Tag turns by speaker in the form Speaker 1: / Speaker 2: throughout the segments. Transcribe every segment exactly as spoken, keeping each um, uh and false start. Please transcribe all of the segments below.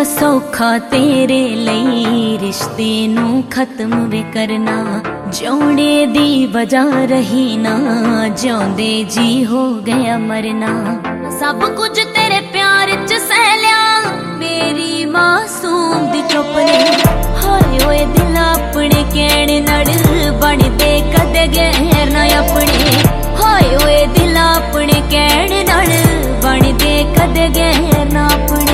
Speaker 1: सौखा तेरे लई रिश्ते नू खत्म वे करना, जोड़े दी वजह रही ना, जोंदे जी हो गया मरना। सब कुछ तेरे प्यार च सह लिया, मेरी मासूम दी चुप ने। हाय ओए दिल अपने कहने नड़ बनदे कदे गैर ना अपने। हाय ओए दिल अपने कहने नड़ बनदे कदे गैर ना अपने।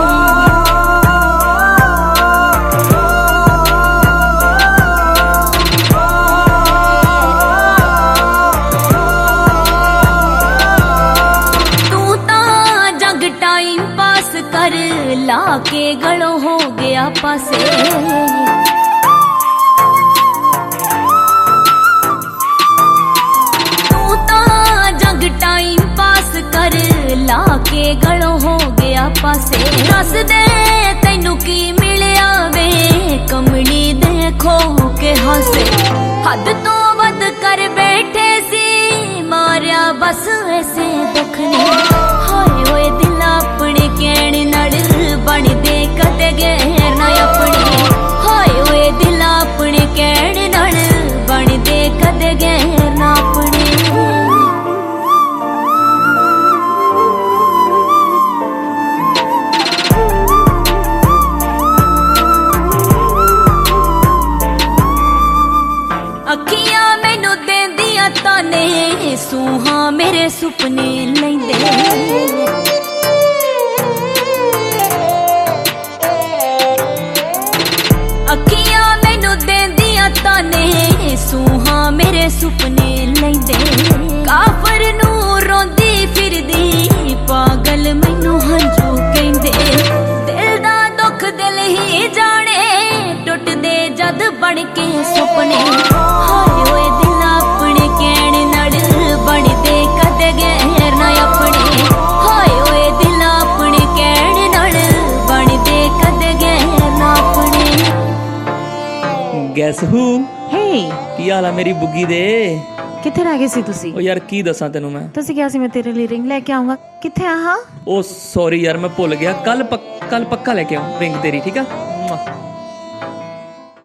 Speaker 1: टाइम पास कर लाके गलो हो गया पासे, तू ता जग टाइम पास कर लाके गलो हो गया पासे। दस दे तैनू की मिलिया वे कमली देखो के हासे, हद तो वध कर बैठे सी मारिया बस ऐसे दुख ने। हाय ओए दिल अपने कहने नड़ बनदे कदे गैर ना अपने। हाय ओए दिल अपने कहने नड़ बनदे कदे गैर ना अपने। अखियां मैनू देंदियां ताने, सूहां मेरे सुपने लैंदे। अखियां मैनू देंदियां ताने, सूहां मेरे सुपने लैंदे। काफर नू रोंदी फिरदी पागल मैनू हंजू कहंदे। दिल दा दुख दिल ही जाने, टुटदे जद बन के सुपने। हाय ओए दिल अपने कहने नड़ बनदे कदे गैर ना अपने। हाय ओए दिल अपने कहने नड़ बनदे कदे गैर ना अपने।
Speaker 2: गैस हू
Speaker 3: हे
Speaker 2: की हाल है मेरी बुग्गी दे?
Speaker 3: किथे रह गए सी तुसी?
Speaker 2: ओ यार की दसा तेनू मैं,
Speaker 3: तुसी क्या सी मैं तेरे लिए रिंग लेके आऊंगा, किथे आ?
Speaker 2: ओ सॉरी यार मैं भुल गया, कल पक, कल पक्का लेके आऊं रिंग तेरी, ठीक है।